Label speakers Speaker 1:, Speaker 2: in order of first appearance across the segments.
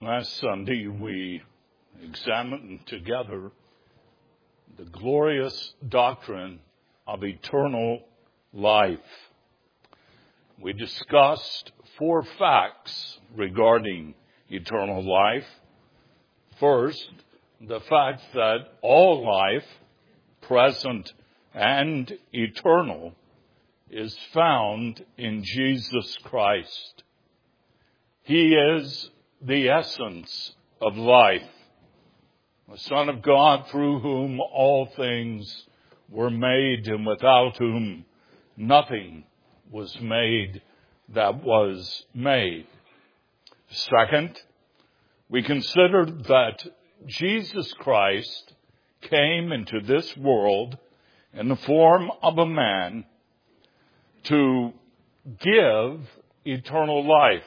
Speaker 1: Last Sunday, we examined together the glorious doctrine of eternal life. We discussed 4 facts regarding eternal life. First, the fact that all life, present and eternal, is found in Jesus Christ. He is the essence of life, the Son of God through whom all things were made and without whom nothing was made that was made. Second, we considered that Jesus Christ came into this world in the form of a man to give eternal life.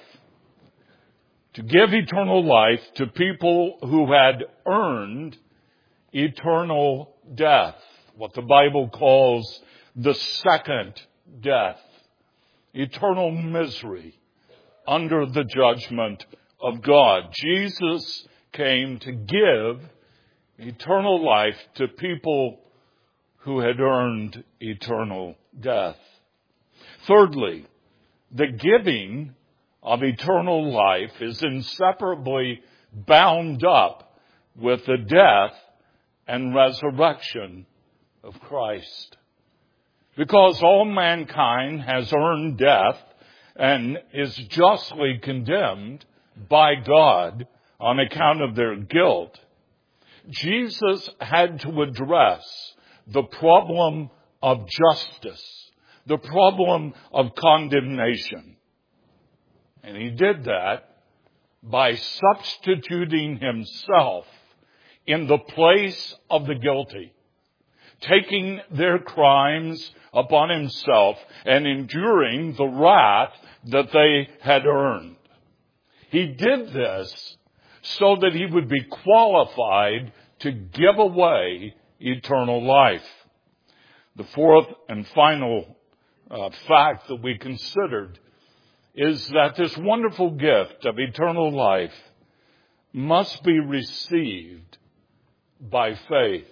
Speaker 1: To give eternal life to people who had earned eternal death, what the Bible calls the second death, eternal misery under the judgment of God. Jesus came to give eternal life to people who had earned eternal death. Thirdly, the giving of eternal life is inseparably bound up with the death and resurrection of Christ. Because all mankind has earned death and is justly condemned by God on account of their guilt, Jesus had to address the problem of justice, the problem of condemnation. And he did that by substituting himself in the place of the guilty, taking their crimes upon himself and enduring the wrath that they had earned. He did this so that he would be qualified to give away eternal life. The fourth and final fact that we considered is that this wonderful gift of eternal life must be received by faith.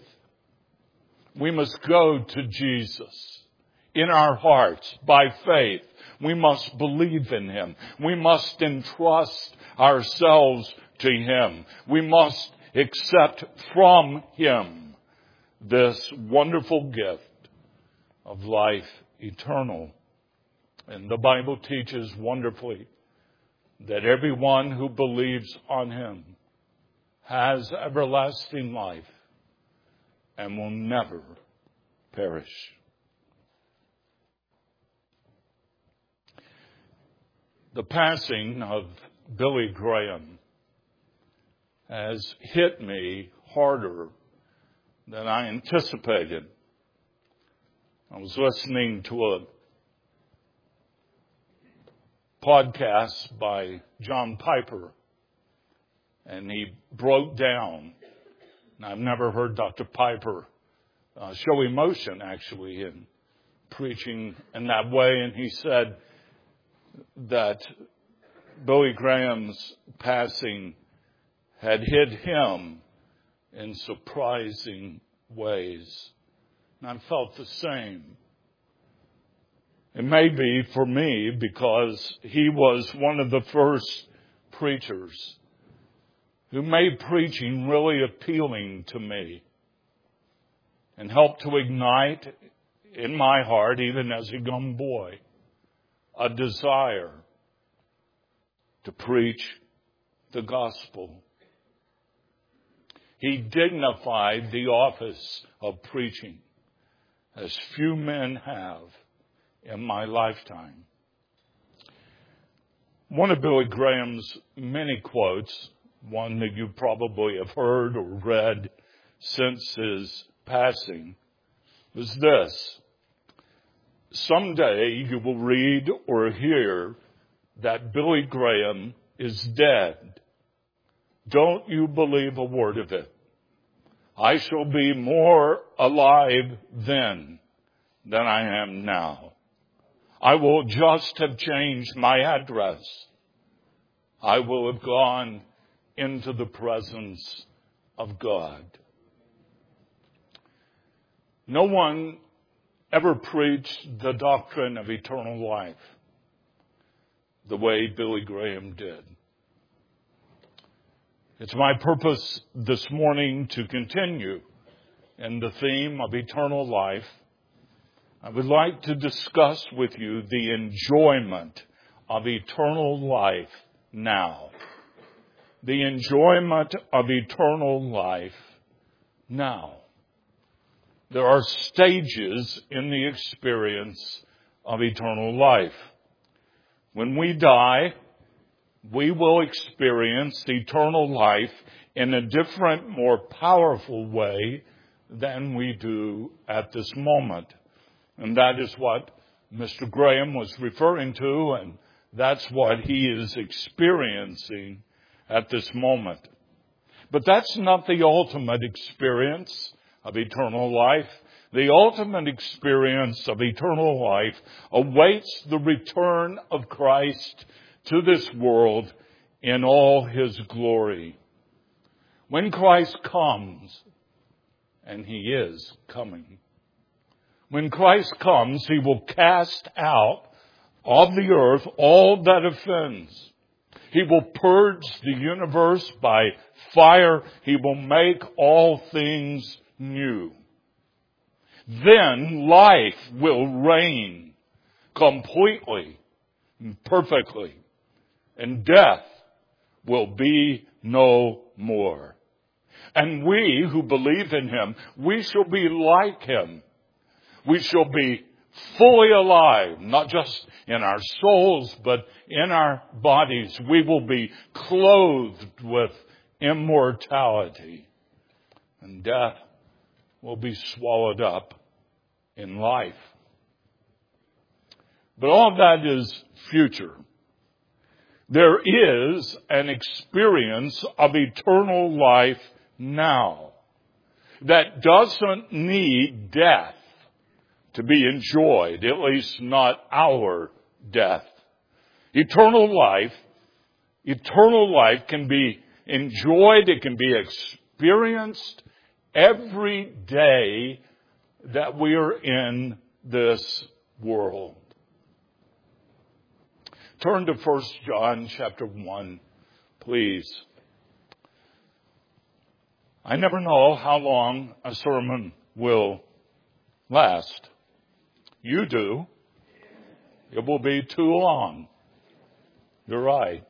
Speaker 1: We must go to Jesus in our hearts by faith. We must believe in him. We must entrust ourselves to him. We must accept from him this wonderful gift of life eternal. And the Bible teaches wonderfully that everyone who believes on him has everlasting life and will never perish. The passing of Billy Graham has hit me harder than I anticipated. I was listening to a podcast by John Piper, and he broke down. And I've never heard Dr. Piper show emotion, actually, in preaching in that way. And he said that Billy Graham's passing had hit him in surprising ways. And I felt the same. It may be for me because he was one of the first preachers who made preaching really appealing to me and helped to ignite in my heart, even as a young boy, a desire to preach the gospel. He dignified the office of preaching as few men have in my lifetime. One of Billy Graham's many quotes, one that you probably have heard or read since his passing, was this: someday you will read or hear that Billy Graham is dead. Don't you believe a word of it. I shall be more alive then than I am now. I will just have changed my address. I will have gone into the presence of God. No one ever preached the doctrine of eternal life the way Billy Graham did. It's my purpose this morning to continue in the theme of eternal life. I would like to discuss with you the enjoyment of eternal life now. The enjoyment of eternal life now. There are stages in the experience of eternal life. When we die, we will experience eternal life in a different, more powerful way than we do at this moment. And that is what Mr. Graham was referring to, and that's what he is experiencing at this moment. But that's not the ultimate experience of eternal life. The ultimate experience of eternal life awaits the return of Christ to this world in all his glory. When Christ comes, and he is coming, when Christ comes, he will cast out of the earth all that offends. He will purge the universe by fire. He will make all things new. Then life will reign completely and perfectly, and death will be no more. And we who believe in him, we shall be like him. We shall be fully alive, not just in our souls, but in our bodies. We will be clothed with immortality, and death will be swallowed up in life. But all that is future. There is an experience of eternal life now that doesn't need death to be enjoyed, at least not our death. Eternal life can be enjoyed, it can be experienced every day that we are in this world. Turn to 1 John chapter 1, please. I never know how long a sermon will last. You do. It will be too long. You're right.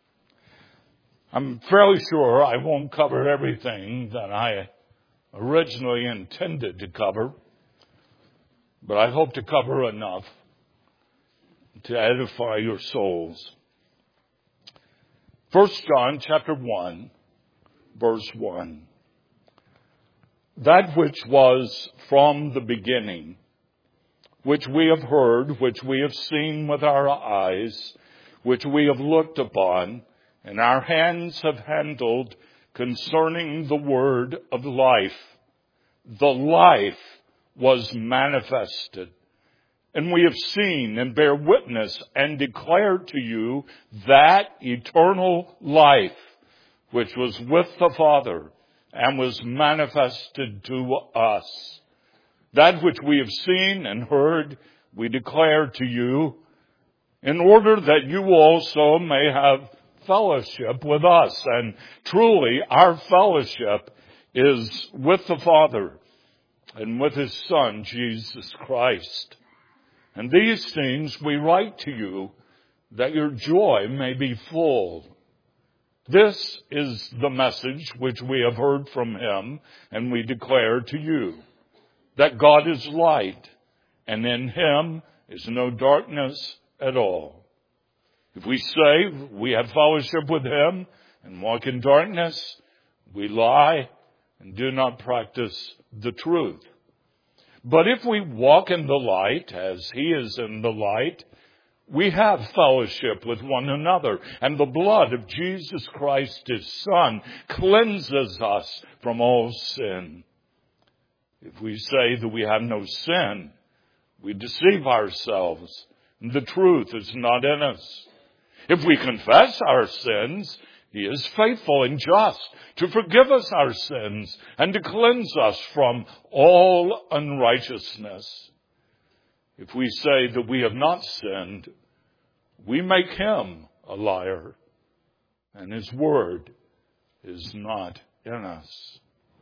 Speaker 1: I'm fairly sure I won't cover everything that I originally intended to cover, but I hope to cover enough to edify your souls. 1 John chapter 1, verse 1. That which was from the beginning, which we have heard, which we have seen with our eyes, which we have looked upon, and our hands have handled concerning the word of life. The life was manifested, and we have seen and bear witness and declare to you that eternal life which was with the Father and was manifested to us. That which we have seen and heard, we declare to you, in order that you also may have fellowship with us. And truly, our fellowship is with the Father and with his Son, Jesus Christ. And these things we write to you, that your joy may be full. This is the message which we have heard from him, and we declare to you, that God is light, and in him is no darkness at all. If we say we have fellowship with him and walk in darkness, we lie and do not practice the truth. But if we walk in the light, as he is in the light, we have fellowship with one another, and the blood of Jesus Christ, his Son, cleanses us from all sin. If we say that we have no sin, we deceive ourselves, and the truth is not in us. If we confess our sins, He is faithful and just to forgive us our sins and to cleanse us from all unrighteousness. If we say that we have not sinned, we make him a liar, and his word is not in us.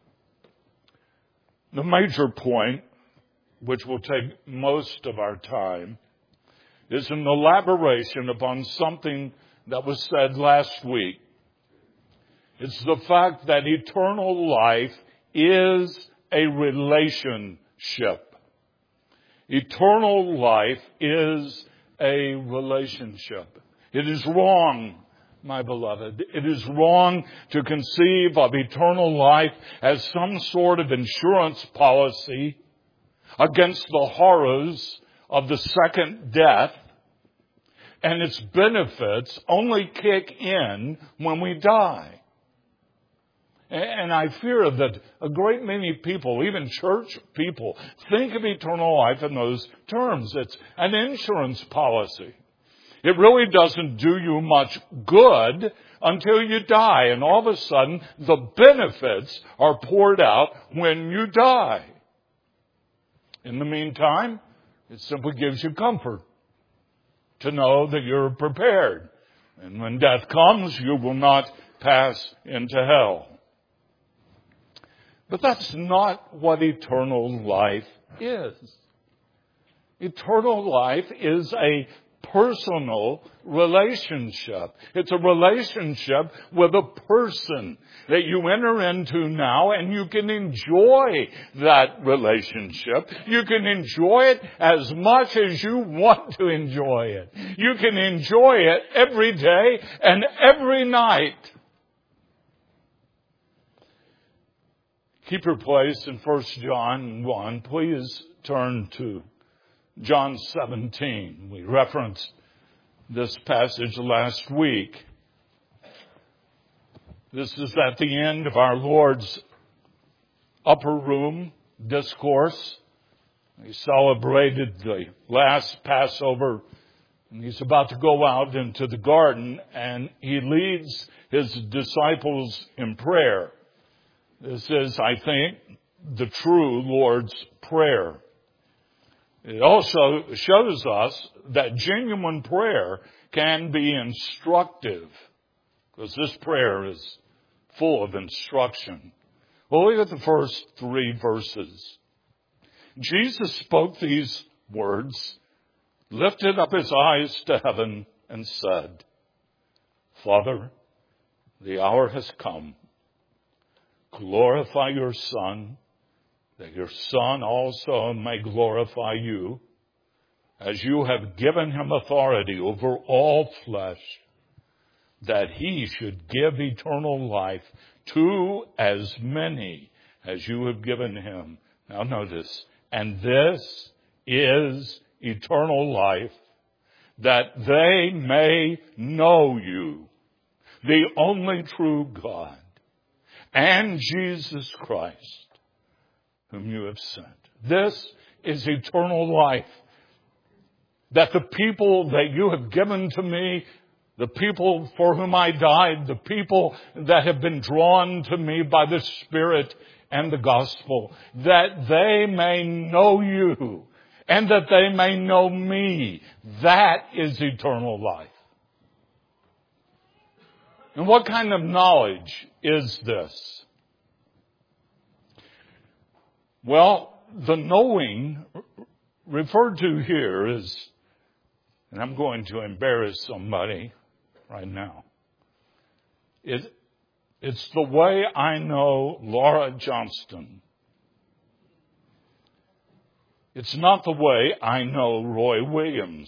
Speaker 1: The major point, which will take most of our time, is an elaboration upon something that was said last week. It's the fact that eternal life is a relationship. Eternal life is a relationship. It is wrong, my beloved. It is wrong to conceive of eternal life as some sort of insurance policy against the horrors of the second death, and its benefits only kick in when we die. And I fear that a great many people, even church people, think of eternal life in those terms. It's an insurance policy. It really doesn't do you much good until you die. And all of a sudden, the benefits are poured out when you die. In the meantime, it simply gives you comfort to know that you're prepared. And when death comes, you will not pass into hell. But that's not what eternal life is. Eternal life is a personal relationship. It's a relationship with a person that you enter into now, and you can enjoy that relationship. You can enjoy it as much as you want to enjoy it. You can enjoy it every day and every night. Keep your place in 1 John 1. Please turn to John 17. We referenced this passage last week. This is at the end of our Lord's upper room discourse. He celebrated the last Passover, and he's about to go out into the garden, and he leads his disciples in prayer. This is, I think, the true Lord's Prayer. It also shows us that genuine prayer can be instructive, because this prayer is full of instruction. Well, look at the first 3 verses. Jesus spoke these words, lifted up his eyes to heaven, and said, Father, the hour has come. Glorify your Son, that your Son also may glorify you, as you have given him authority over all flesh, that he should give eternal life to as many as you have given him. Now notice, and this is eternal life, that they may know you, the only true God, and Jesus Christ, whom you have sent. This is eternal life, that the people that you have given to me, the people for whom I died, the people that have been drawn to me by the Spirit and the gospel, that they may know you and that they may know me. That is eternal life. And what kind of knowledge is this? Well, the knowing referred to here is, and I'm going to embarrass somebody right now. It's the way I know Laura Johnston. It's not the way I know Roy Williams.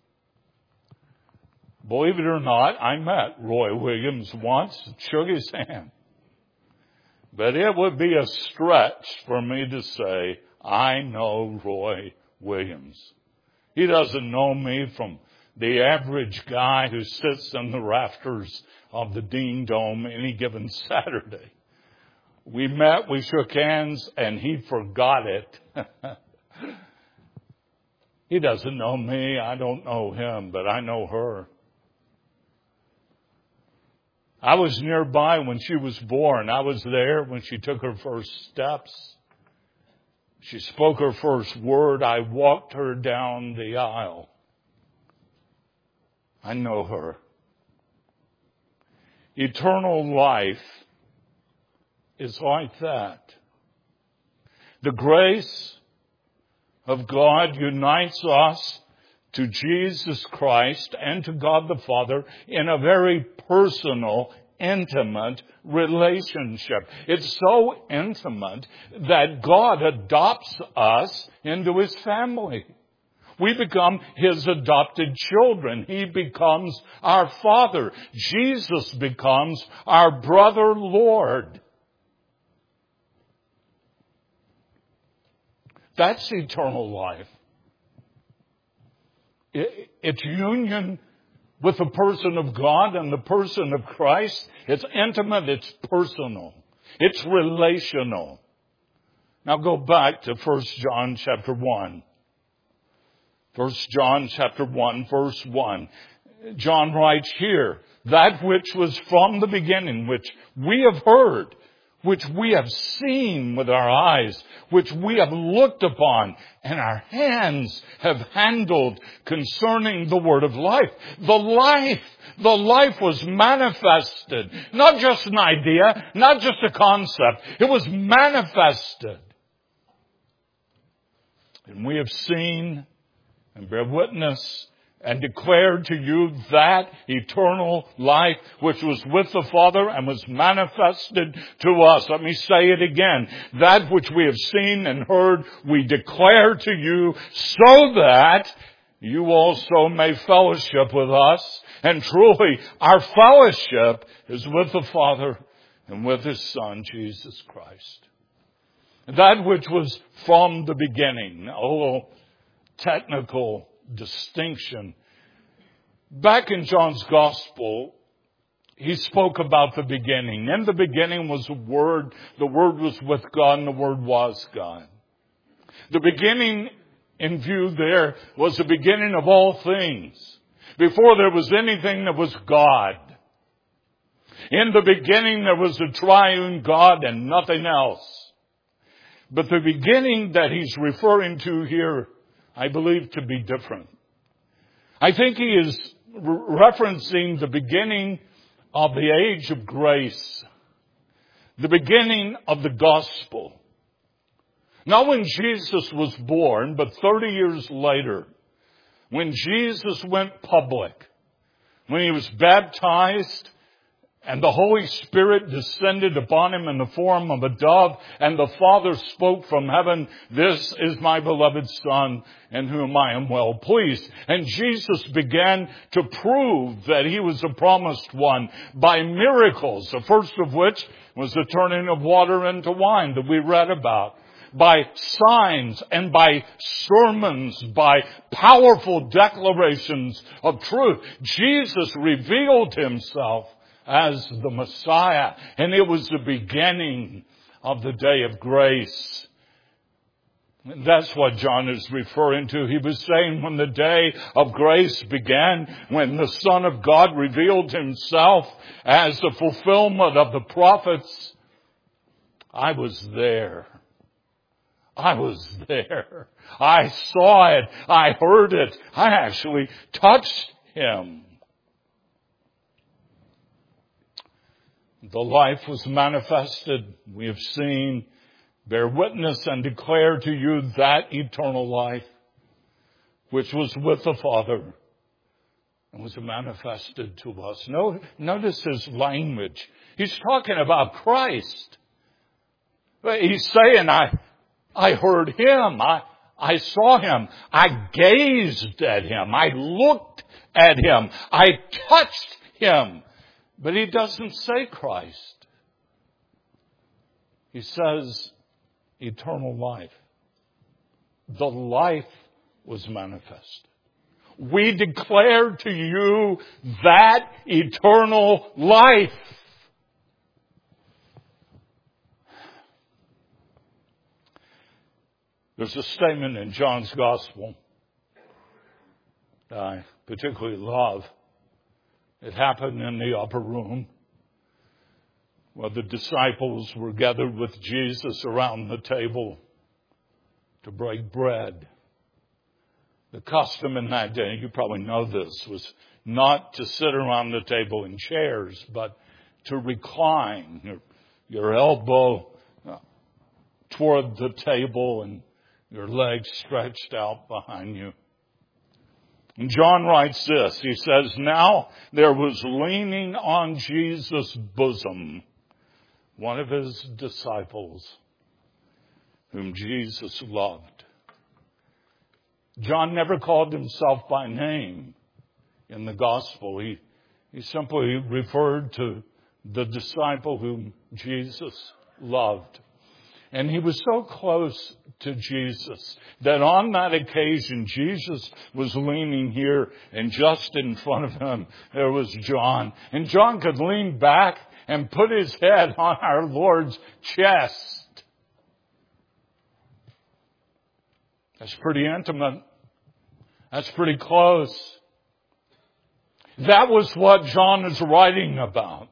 Speaker 1: Believe it or not, I met Roy Williams once, shook his hand. But it would be a stretch for me to say, I know Roy Williams. He doesn't know me from the average guy who sits in the rafters of the Dean Dome any given Saturday. We met, we shook hands, and he forgot it. He doesn't know me, I don't know him, but I know her. I was nearby when she was born. I was there when she took her first steps. She spoke her first word. I walked her down the aisle. I know her. Eternal life is like that. The grace of God unites us to Jesus Christ and to God the Father in a very personal, intimate relationship. It's so intimate that God adopts us into His family. We become His adopted children. He becomes our Father. Jesus becomes our brother Lord. That's eternal life. It's union with the person of God and the person of Christ. It's intimate, it's personal, it's relational. Now go back to 1 John chapter 1. 1 John chapter 1, verse 1. John writes here, that which was from the beginning, which we have heard, which we have seen with our eyes, which we have looked upon, and our hands have handled concerning the word of life. The life was manifested. Not just an idea, not just a concept. It was manifested. And we have seen and bear witness and declare to you that eternal life which was with the Father and was manifested to us. Let me say it again. That which we have seen and heard, we declare to you so that you also may fellowship with us. And truly, our fellowship is with the Father and with His Son, Jesus Christ. That which was from the beginning. A little technical distinction. Back in John's Gospel, he spoke about the beginning. In the beginning was a Word. The Word was with God and the Word was God. The beginning in view there was the beginning of all things. Before there was anything, there was God. In the beginning there was a triune God and nothing else. But the beginning that he's referring to here, I believe to be different. I think he is referencing the beginning of the age of grace, the beginning of the gospel. Not when Jesus was born, but 30 years later, when Jesus went public, when he was baptized, and the Holy Spirit descended upon him in the form of a dove, and the Father spoke from heaven, "This is my beloved Son, in whom I am well pleased." And Jesus began to prove that he was the promised one by miracles, the first of which was the turning of water into wine that we read about. By signs and by sermons, by powerful declarations of truth. Jesus revealed himself as the Messiah. And it was the beginning of the day of grace. And that's what John is referring to. He was saying when the day of grace began, when the Son of God revealed himself as the fulfillment of the prophets, I was there. I was there. I saw it. I heard it. I actually touched him. The life was manifested. We have seen, bear witness and declare to you that eternal life which was with the Father and was manifested to us. Notice his language. He's talking about Christ. He's saying, I heard him. I saw him. I gazed at him. I looked at him. I touched him. But he doesn't say Christ. He says eternal life. The life was manifest. We declare to you that eternal life. There's a statement in John's Gospel that I particularly love. It happened in the upper room. Well, the disciples were gathered with Jesus around the table to break bread. The custom in that day, you probably know this, was not to sit around the table in chairs, but to recline, your elbow toward the table and your legs stretched out behind you. And John writes this. He says, now there was leaning on Jesus' bosom one of his disciples whom Jesus loved. John never called himself by name in the gospel. He simply referred to the disciple whom Jesus loved. And he was so close to Jesus that on that occasion, Jesus was leaning here, and just in front of him, there was John. And John could lean back and put his head on our Lord's chest. That's pretty intimate. That's pretty close. That was what John is writing about.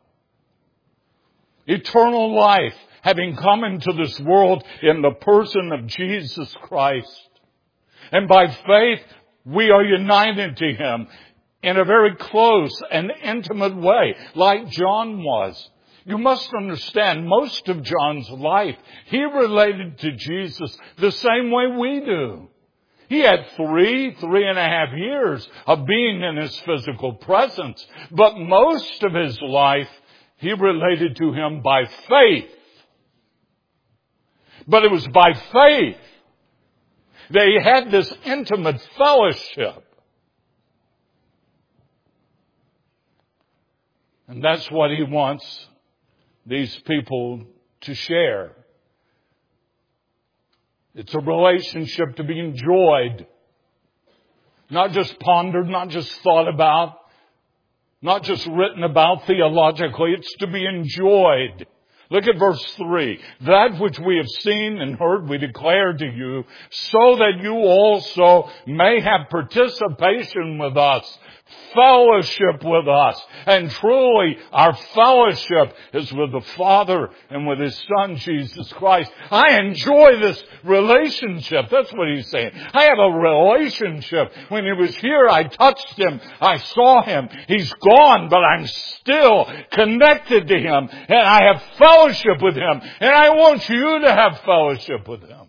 Speaker 1: Eternal life, having come into this world in the person of Jesus Christ. And by faith, we are united to him in a very close and intimate way, like John was. You must understand, most of John's life, he related to Jesus the same way we do. He had 3.5 years of being in his physical presence, but most of his life, he related to him by faith. But it was by faith they had this intimate fellowship. And that's what he wants these people to share. It's a relationship to be enjoyed. Not just pondered, not just thought about, not just written about theologically. It's to be enjoyed. Look at verse 3. That which we have seen and heard we declare to you, so that you also may have participation with us, fellowship with us. And truly, our fellowship is with the Father and with His Son, Jesus Christ. I enjoy this relationship. That's what he's saying. I have a relationship. When he was here, I touched him. I saw him. He's gone, but I'm still connected to him. And I have fellowship with him. And I want you to have fellowship with him.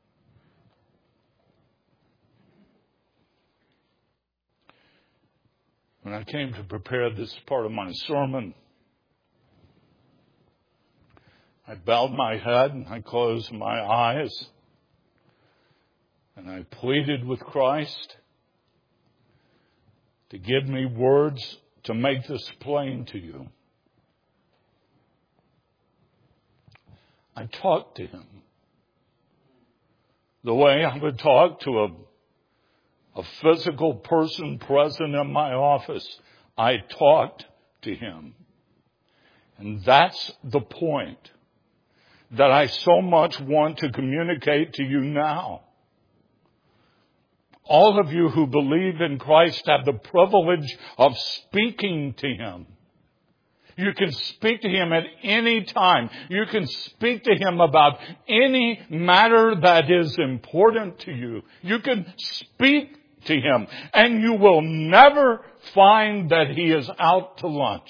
Speaker 1: When I came to prepare this part of my sermon, I bowed my head and I closed my eyes and I pleaded with Christ to give me words to make this plain to you. I talked to him the way I would talk to a physical person present in my office. I talked to him. And that's the point that I so much want to communicate to you now. All of you who believe in Christ have the privilege of speaking to him. You can speak to him at any time. You can speak to him about any matter that is important to you. You can speak to him, and you will never find that he is out to lunch.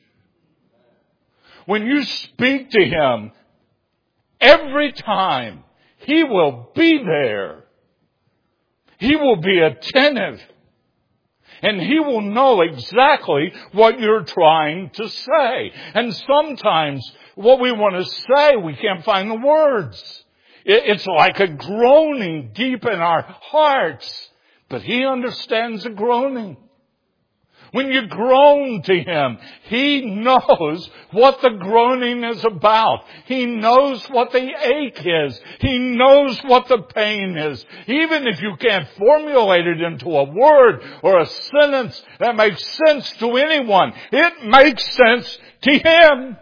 Speaker 1: When you speak to him, every time he will be there. He will be attentive. And he will know exactly what you're trying to say. And sometimes what we want to say, we can't find the words. It's like a groaning deep in our hearts. But he understands the groaning. When you groan to him, he knows what the groaning is about. He knows what the ache is. He knows what the pain is. Even if you can't formulate it into a word or a sentence that makes sense to anyone, it makes sense to him.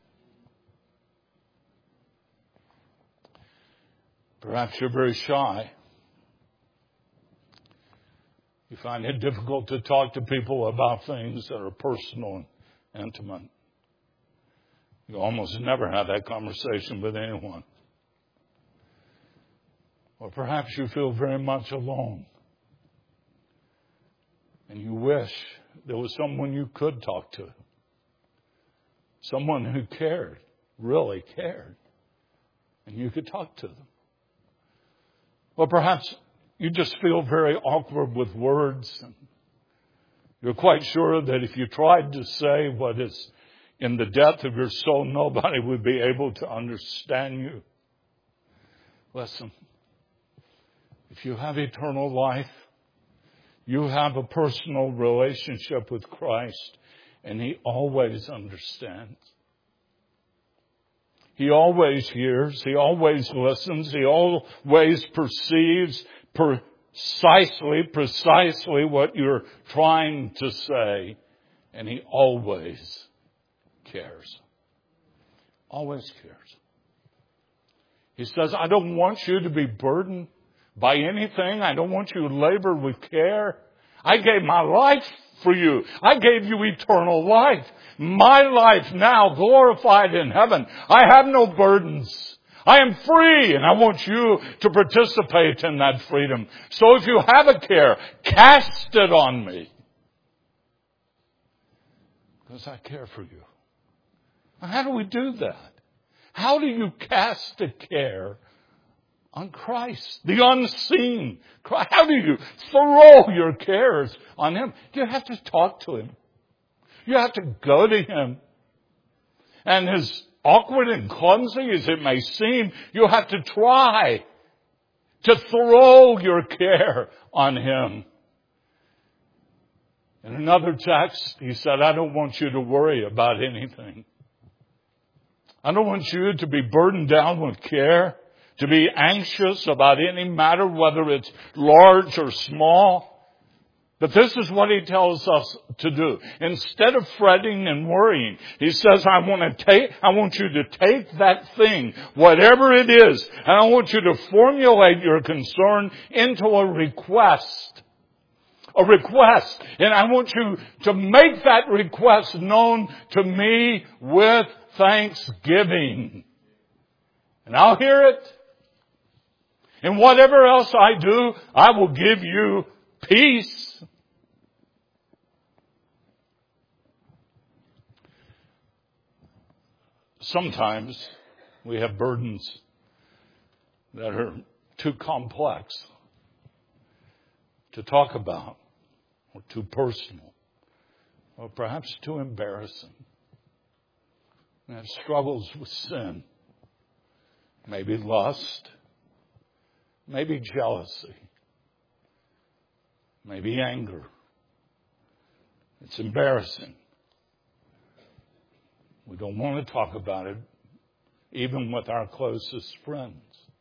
Speaker 1: Perhaps you're very shy. You find it difficult to talk to people about things that are personal and intimate. You almost never have that conversation with anyone. Or perhaps you feel very much alone. And you wish there was someone you could talk to. Someone who cared, really cared. And you could talk to them. Or perhaps you just feel very awkward with words. And you're quite sure that if you tried to say what is in the depth of your soul, nobody would be able to understand you. Listen, if you have eternal life, you have a personal relationship with Christ, and He always understands. He always hears. He always listens. He always perceives precisely what you're trying to say, and He always cares. Always cares. He says, I don't want you to be burdened by anything. I don't want you to labor with care. I gave my life for you. I gave you eternal life. My life now glorified in heaven. I have no burdens. I am free, and I want you to participate in that freedom. So if you have a care, cast it on me. Because I care for you. How do we do that? How do you cast a care on Christ, the unseen Christ? How do you throw your cares on Him? You have to talk to Him. You have to go to Him. And as awkward and clumsy as it may seem, you have to try to throw your care on Him. In another text, He said, I don't want you to worry about anything. I don't want you to be burdened down with care, to be anxious about any matter, whether it's large or small. But this is what He tells us to do. Instead of fretting and worrying, He says, I want you to take that thing, whatever it is, and I want you to formulate your concern into a request. A request. And I want you to make that request known to me with thanksgiving. And I'll hear it. And whatever else I do, I will give you peace. Sometimes we have burdens that are too complex to talk about, or too personal, or perhaps too embarrassing. We have struggles with sin, maybe lust, maybe jealousy, maybe anger. It's embarrassing. We don't want to talk about it, even with our closest friends.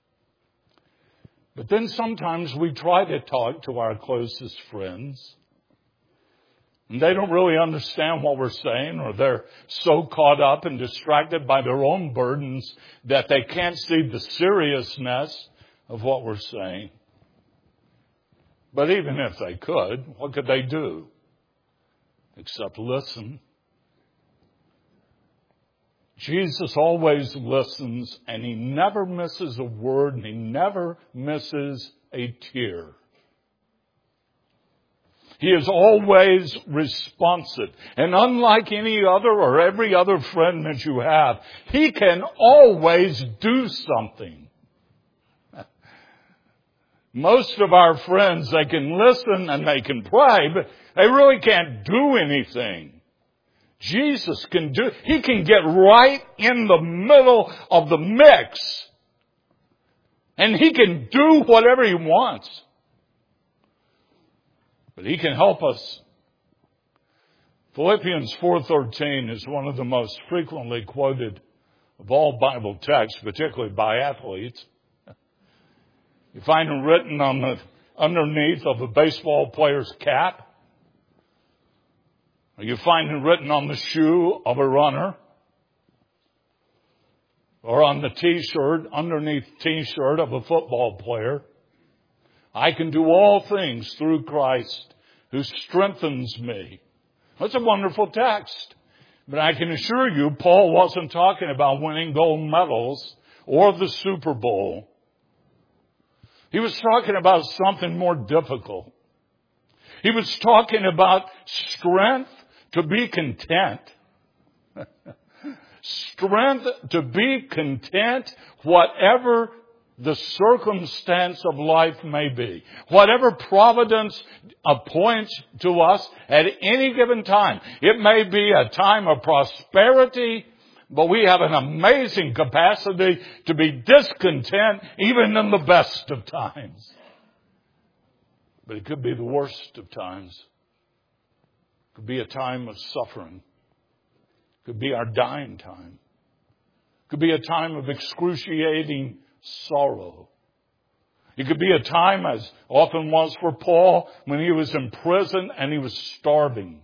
Speaker 1: But then sometimes we try to talk to our closest friends, and they don't really understand what we're saying, or they're so caught up and distracted by their own burdens that they can't see the seriousness of what we're saying. But even if they could, what could they do? Except listen. Jesus always listens, and He never misses a word, and He never misses a tear. He is always responsive. And unlike any other or every other friend that you have, He can always do something. Most of our friends, they can listen and they can pray, but they really can't do anything. Jesus can do, He can get right in the middle of the mix. And He can do whatever He wants. But He can help us. Philippians 4:13 is one of the most frequently quoted of all Bible texts, particularly by athletes. You find it written on the underneath of a baseball player's cap. You find it written on the shoe of a runner, or on the t-shirt, underneath t-shirt of a football player. I can do all things through Christ who strengthens me. That's a wonderful text, But I can assure you, Paul wasn't talking about winning gold medals or the Super Bowl. He was talking about something more difficult. He was talking about strength to be content. Strength to be content, whatever the circumstance of life may be. Whatever providence appoints to us at any given time. It may be a time of prosperity, but we have an amazing capacity to be discontent even in the best of times. But it could be the worst of times. It could be a time of suffering. It could be our dying time. It could be a time of excruciating sorrow. It could be a time, as often was for Paul, when he was in prison and he was starving.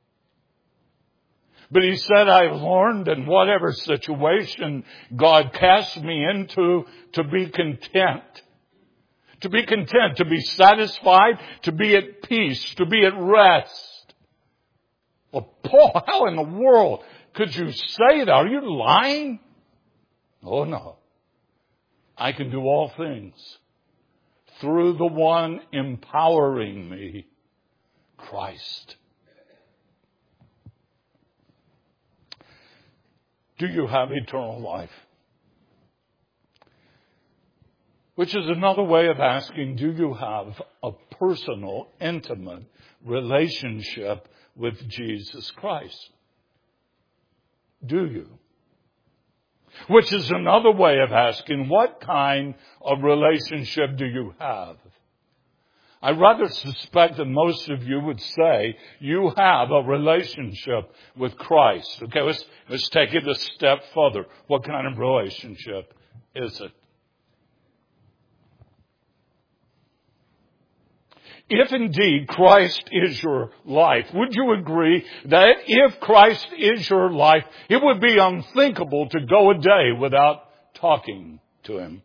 Speaker 1: But he said, I've learned in whatever situation God casts me into to be content. To be content, to be satisfied, to be at peace, to be at rest. Well, Paul, how in the world could you say that? Are you lying? Oh, no. I can do all things through the one empowering me, Christ. Do you have eternal life? Which is another way of asking, do you have a personal, intimate relationship with Jesus Christ? Do you? Which is another way of asking, what kind of relationship do you have? I rather suspect that most of you would say you have a relationship with Christ. Okay, let's take it a step further. What kind of relationship is it? If indeed Christ is your life, would you agree that if Christ is your life, it would be unthinkable to go a day without talking to Him,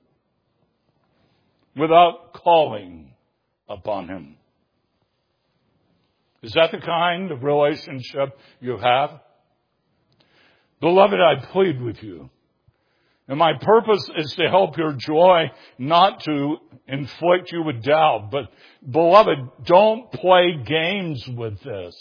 Speaker 1: without calling upon Him? Is that the kind of relationship you have? Beloved, I plead with you. And my purpose is to help your joy, not to inflict you with doubt. But, beloved, don't play games with this.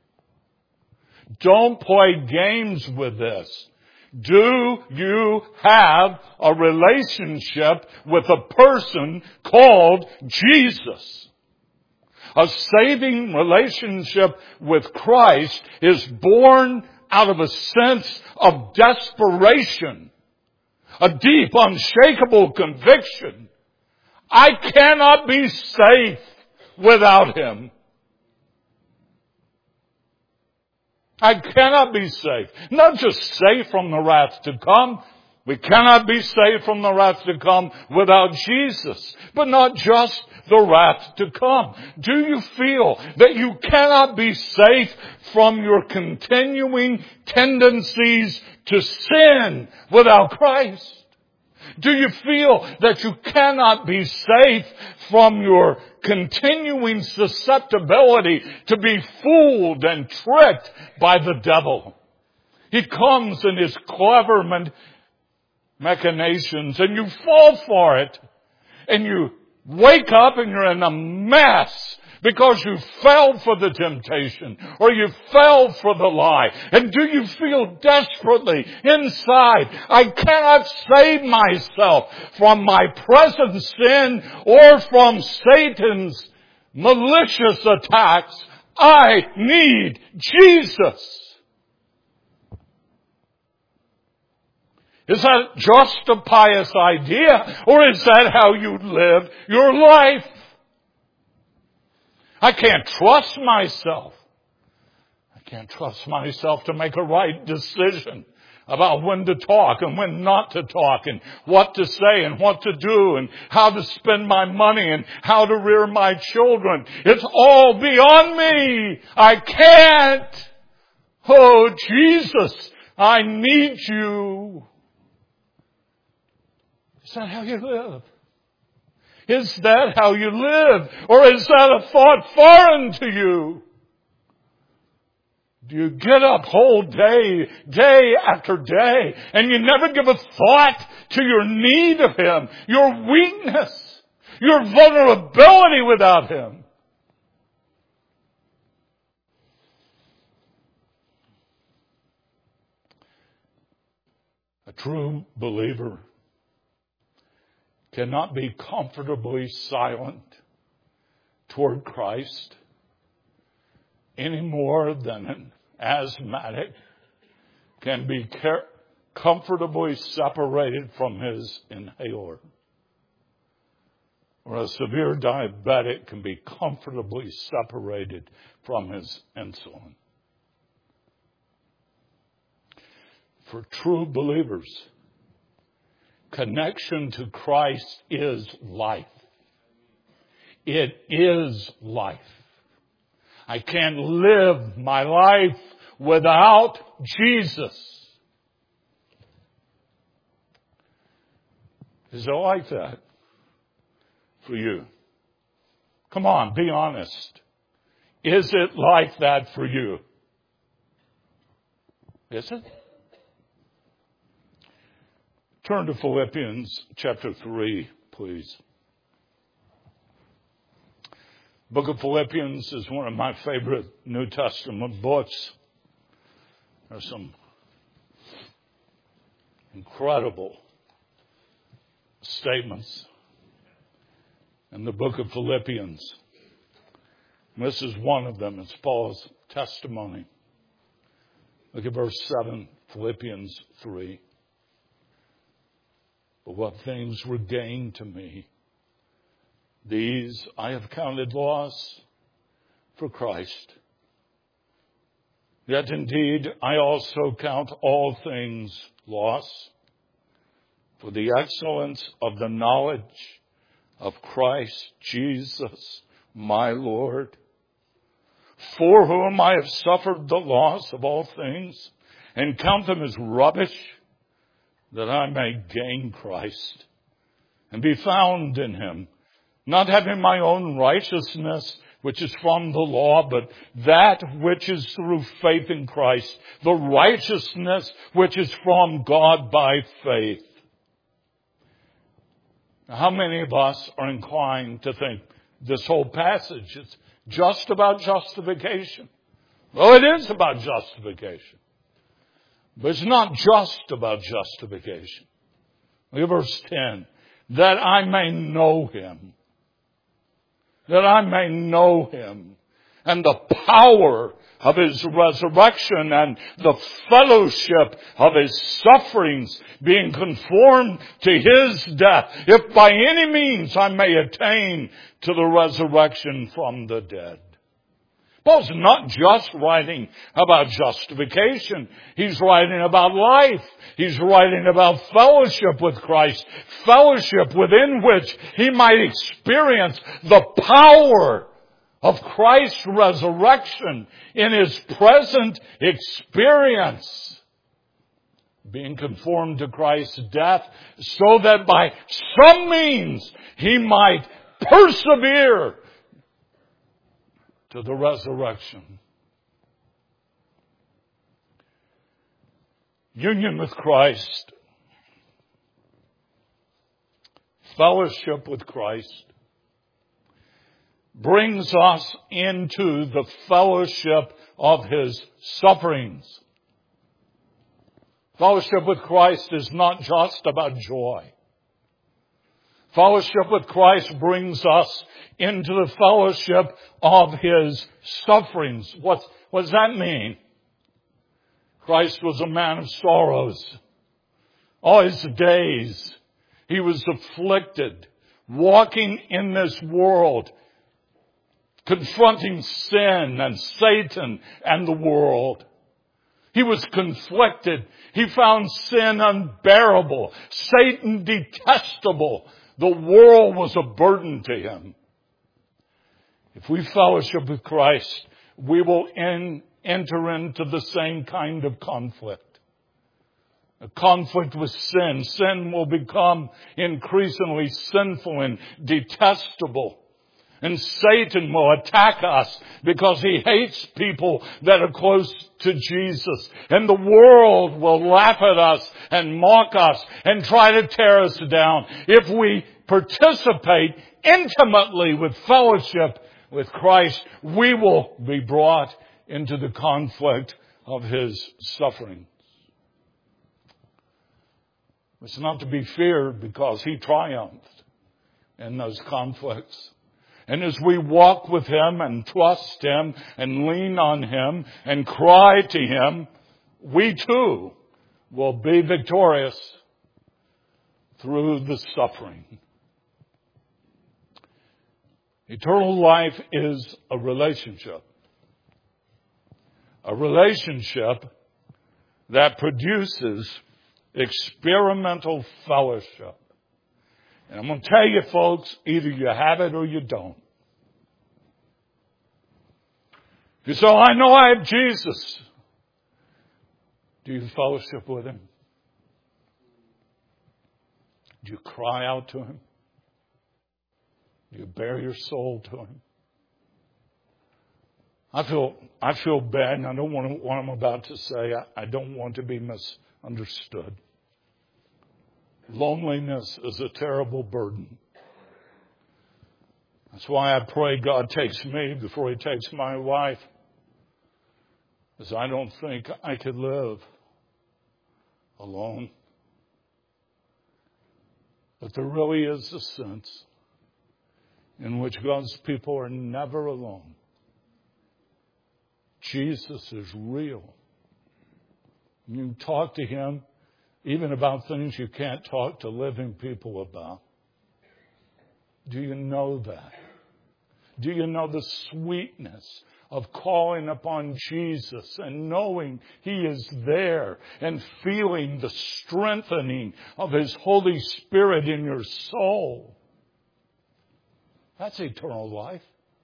Speaker 1: Don't play games with this. Do you have a relationship with a person called Jesus? A saving relationship with Christ is born out of a sense of desperation. A deep, unshakable conviction. I cannot be safe without Him. I cannot be safe. Not just safe from the wrath to come. We cannot be saved from the wrath to come without Jesus. But not just the wrath to come. Do you feel that you cannot be safe from your continuing tendencies to sin without Christ? Do you feel that you cannot be safe from your continuing susceptibility to be fooled and tricked by the devil? He comes in his clever machinations and you fall for it and you wake up and you're in a mess because you fell for the temptation or you fell for the lie. And do you feel desperately inside, I cannot save myself from my present sin or from Satan's malicious attacks. I need Jesus. Is that just a pious idea, or is that how you live your life? I can't trust myself. I can't trust myself to make a right decision about when to talk and when not to talk and what to say and what to do and how to spend my money and how to rear my children. It's all beyond me. I can't. Oh, Jesus, I need you. Is that how you live? Is that how you live? Or is that a thought foreign to you? Do you get up whole day after day, and you never give a thought to your need of Him, your weakness, your vulnerability without Him? A true believer cannot be comfortably silent toward Christ any more than an asthmatic can be comfortably separated from his inhaler, or a severe diabetic can be comfortably separated from his insulin. For true believers, connection to Christ is life. It is life. I can't live my life without Jesus. Is it like that for you? Come on, be honest. Is it like that for you? Is it? Turn to Philippians chapter 3, please. Book of Philippians is one of my favorite New Testament books. There's some incredible statements in the book of Philippians. This is one of them. It's Paul's testimony. Look at verse 7, Philippians 3. But what things were gained to me, these I have counted loss for Christ. Yet indeed I also count all things loss for the excellence of the knowledge of Christ Jesus my Lord, for whom I have suffered the loss of all things, and count them as rubbish, that I may gain Christ and be found in Him, not having my own righteousness, which is from the law, but that which is through faith in Christ, the righteousness which is from God by faith. Now, how many of us are inclined to think this whole passage is just about justification? Well, it is about justification. But it's not just about justification. Look at verse 10. That I may know Him. That I may know Him. And the power of His resurrection and the fellowship of His sufferings, being conformed to His death, if by any means I may attain to the resurrection from the dead. Paul's not just writing about justification. He's writing about life. He's writing about fellowship with Christ. Fellowship within which he might experience the power of Christ's resurrection in his present experience. Being conformed to Christ's death so that by some means he might persevere to the resurrection. Union with Christ, fellowship with Christ, brings us into the fellowship of His sufferings. Fellowship with Christ is not just about joy. Fellowship with Christ brings us into the fellowship of His sufferings. What does that mean? Christ was a man of sorrows. All His days He was afflicted, walking in this world, confronting sin and Satan and the world. He was conflicted. He found sin unbearable, Satan detestable. The world was a burden to Him. If we fellowship with Christ, we will enter into the same kind of conflict. A conflict with sin. Sin will become increasingly sinful and detestable. And Satan will attack us because he hates people that are close to Jesus. And the world will laugh at us and mock us and try to tear us down. If we participate intimately with fellowship with Christ, we will be brought into the conflict of His suffering. It's not to be feared because He triumphed in those conflicts. And as we walk with Him and trust Him and lean on Him and cry to Him, we too will be victorious through the suffering. Eternal life is a relationship. A relationship that produces experimental fellowship. And I'm going to tell you, folks, either you have it or you don't. You say, I know I have Jesus. Do you fellowship with Him? Do you cry out to Him? Do you bare your soul to Him? I feel bad, and I don't want what I'm about to say. I don't want to be misunderstood. Loneliness is a terrible burden. That's why I pray God takes me before He takes my wife, because I don't think I could live alone. But there really is a sense in which God's people are never alone. Jesus is real. You talk to Him even about things you can't talk to living people about. Do you know that? Do you know the sweetness of calling upon Jesus and knowing He is there and feeling the strengthening of His Holy Spirit in your soul? That's eternal life.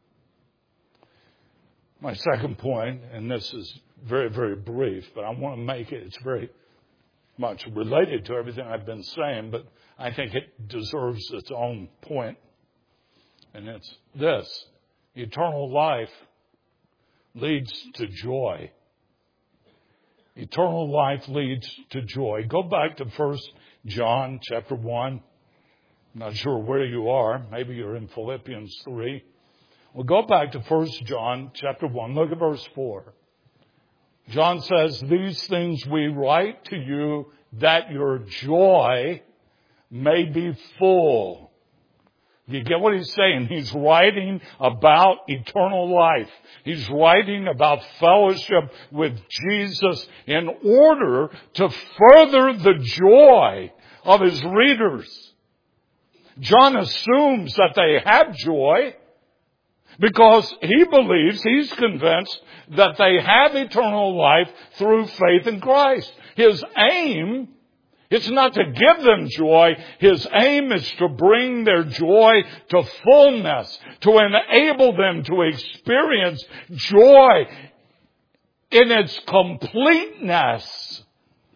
Speaker 1: My second point, and this is very, very brief, but I want to make it, it's very much related to everything I've been saying, but I think it deserves its own point. And it's this: eternal life leads to joy. Eternal life leads to joy. Go back to 1 John chapter 1. I'm not sure where you are. Maybe you're in Philippians 3. Well, go back to 1 John chapter 1. Look at verse 4. John says, these things we write to you that your joy may be full. You get what he's saying? He's writing about eternal life. He's writing about fellowship with Jesus in order to further the joy of his readers. John assumes that they have joy because he believes, he's convinced that they have eternal life through faith in Christ. His aim is not to give them joy. His aim is to bring their joy to fullness, to enable them to experience joy in its completeness,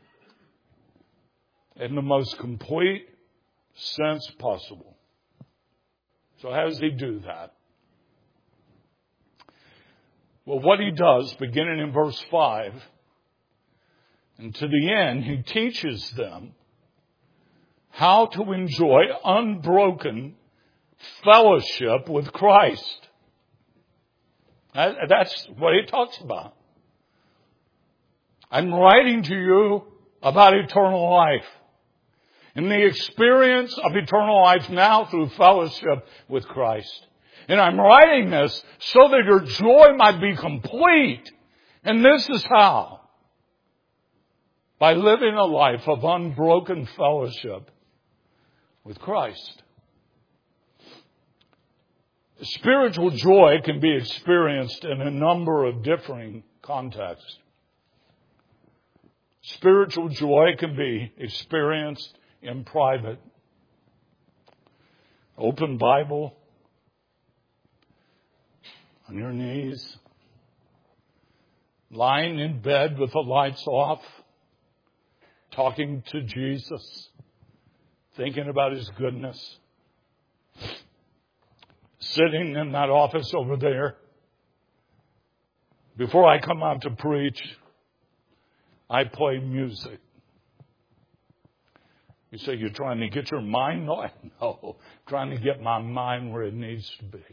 Speaker 1: in the most complete sense possible. So how does he do that? Well, what he does, beginning in verse 5, and to the end, he teaches them how to enjoy unbroken fellowship with Christ. That's what he talks about. I'm writing to you about eternal life. And the experience of eternal life now through fellowship with Christ. And I'm writing this so that your joy might be complete. And this is how. By living a life of unbroken fellowship with Christ. Spiritual joy can be experienced in a number of differing contexts. Spiritual joy can be experienced in private. Open Bible. On your knees. Lying in bed with the lights off. Talking to Jesus. Thinking about His goodness. sitting in that office over there, before I come out to preach, I play music. You say, you're trying to get your mind on? No, trying to get my mind where it needs to be.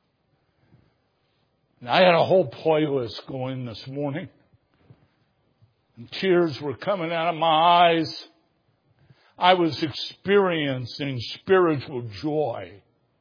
Speaker 1: And I had a whole playlist going this morning. And tears were coming out of my eyes. I was experiencing spiritual joy.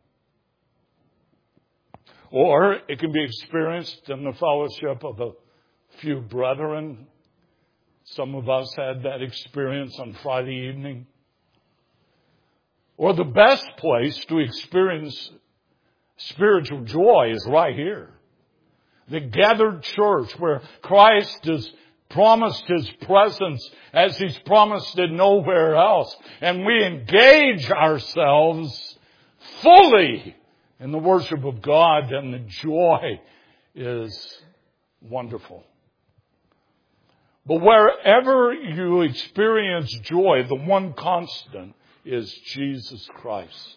Speaker 1: Or it can be experienced in the fellowship of a few brethren. Some of us had that experience on Friday evening. Or the best place to experience spiritual joy is right here. The gathered church where Christ has promised His presence as He's promised it nowhere else. And we engage ourselves fully in the worship of God, and the joy is wonderful. But wherever you experience joy, the one constant is Jesus Christ.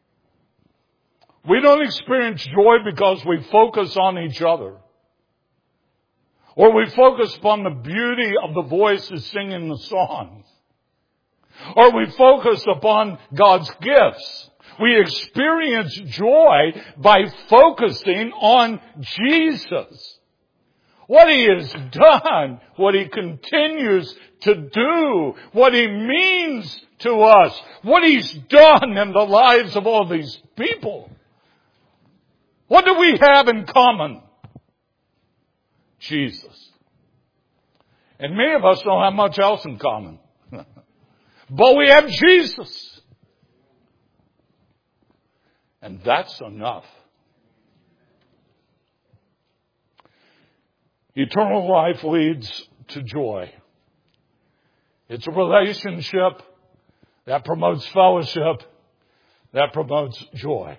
Speaker 1: We don't experience joy because we focus on each other, or we focus upon the beauty of the voices singing the songs, or we focus upon God's gifts. We experience joy by focusing on Jesus. What He has done, what He continues to do, what He means to us, what He's done in the lives of all these people. What do we have in common? Jesus. And many of us don't have much else in common. But we have Jesus. And that's enough. Eternal life leads to joy. It's a relationship that promotes fellowship, that promotes joy.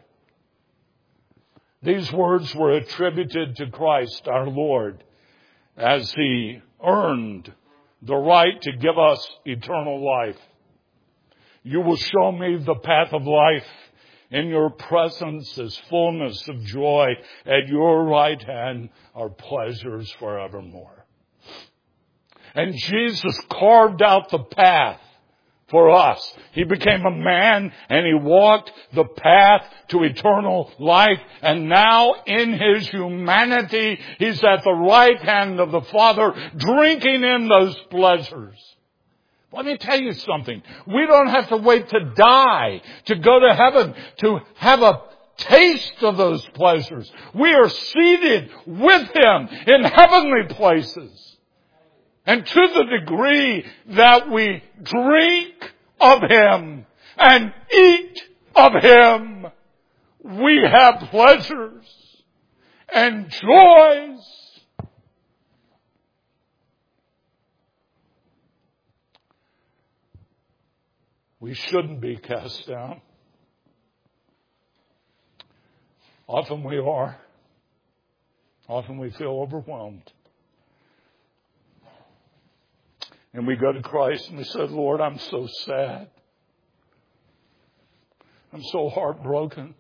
Speaker 1: These words were attributed to Christ our Lord as He earned the right to give us eternal life. You will show me the path of life. In your presence is fullness of joy. At your right hand are pleasures forevermore. And Jesus carved out the path for us. He became a man and He walked the path to eternal life. And now in His humanity, He's at the right hand of the Father, drinking in those pleasures. Let me tell you something. We don't have to wait to die to go to heaven to have a taste of those pleasures. We are seated with Him in heavenly places. And to the degree that we drink of Him and eat of Him, we have pleasures and joys. We shouldn't be cast down. Often we are. Often we feel overwhelmed. And we go to Christ and we say, Lord, I'm so sad. I'm so heartbroken.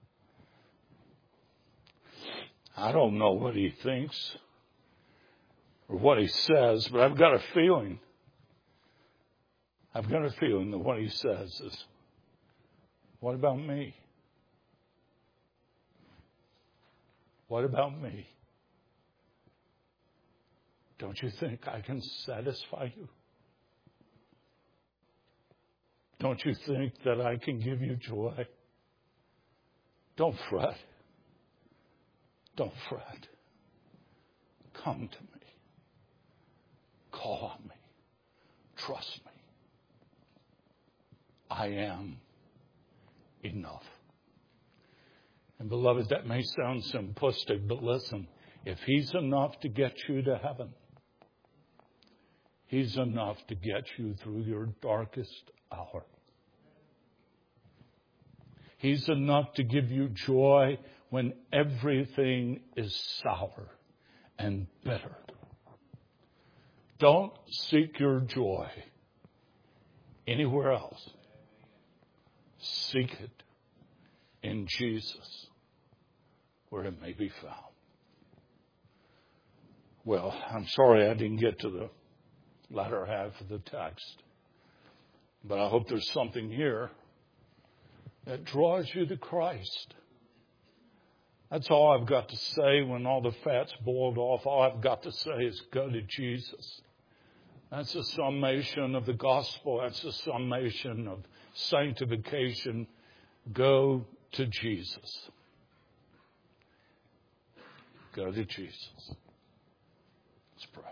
Speaker 1: I don't know what He thinks or what He says, but I've got a feeling. I've got a feeling that what He says is, what about me? What about me? Don't you think I can satisfy you? Don't you think that I can give you joy? Don't fret. Don't fret. Come to me. Call on me. Trust me. I am enough. And beloved, that may sound simplistic, but listen, if He's enough to get you to heaven, He's enough to get you through your darkest hour. He's enough to give you joy when everything is sour and bitter. Don't seek your joy anywhere else. Seek it in Jesus. where it may be found. Well, I'm sorry I didn't get to the latter half of the text, but I hope there's something here that draws you to Christ. That's all I've got to say when all the fat's boiled off. All I've got to say is go to Jesus. That's the summation of the gospel. That's the summation of sanctification. Go to Jesus. Go to Jesus. Let's pray.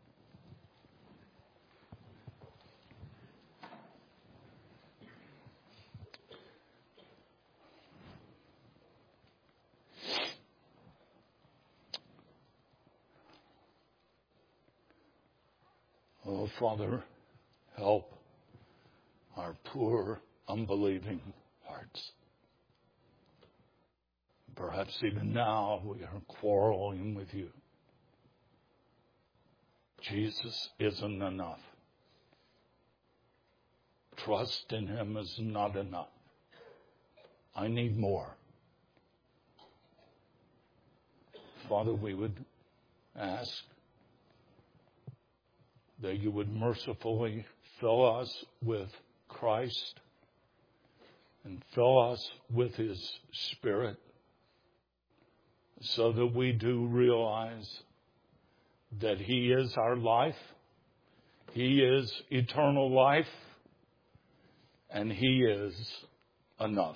Speaker 1: Oh, Father, help our poor, unbelieving hearts. Perhaps even now we are quarreling with you. Jesus isn't enough. Trust in him is not enough. I need more. Father, we would ask that you would mercifully fill us with Christ and fill us with his Spirit so that we do realize that he is our life, he is eternal life, and he is enough.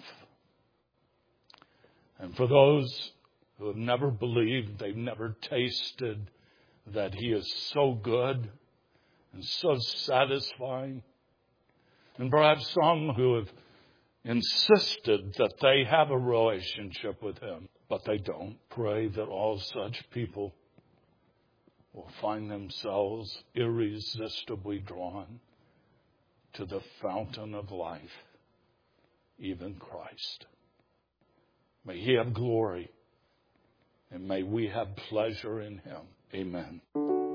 Speaker 1: And for those who have never believed, they've never tasted that he is so good and so satisfying. And perhaps some who have insisted that they have a relationship with him, but they don't. Pray that all such people will find themselves irresistibly drawn to the fountain of life, even Christ. May he have glory, and may we have pleasure in him. Amen.